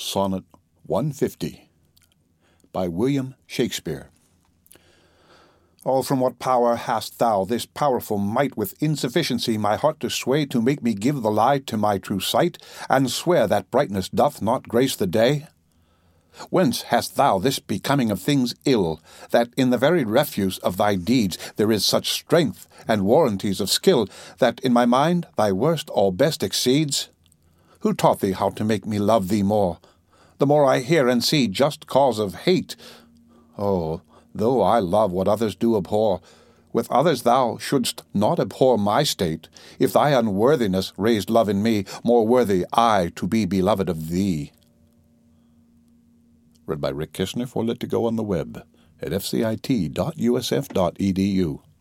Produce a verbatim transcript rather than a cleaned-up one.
Sonnet one fifty by William Shakespeare. Oh, from what power hast thou this powerful might with insufficiency my heart to sway, to make me give the lie to my true sight, and swear that brightness doth not grace the day? Whence hast thou this becoming of things ill, that in the very refuse of thy deeds there is such strength and warranties of skill, that in my mind thy worst all best exceeds? Who taught thee how to make me love thee more? The more I hear and see just cause of hate. Oh, though I love what others do abhor, with others thou shouldst not abhor my state, if thy unworthiness raised love in me, more worthy I to be beloved of thee. Read by Rick Kishner for Lit to Go on the web at f c i t dot u s f dot e d u.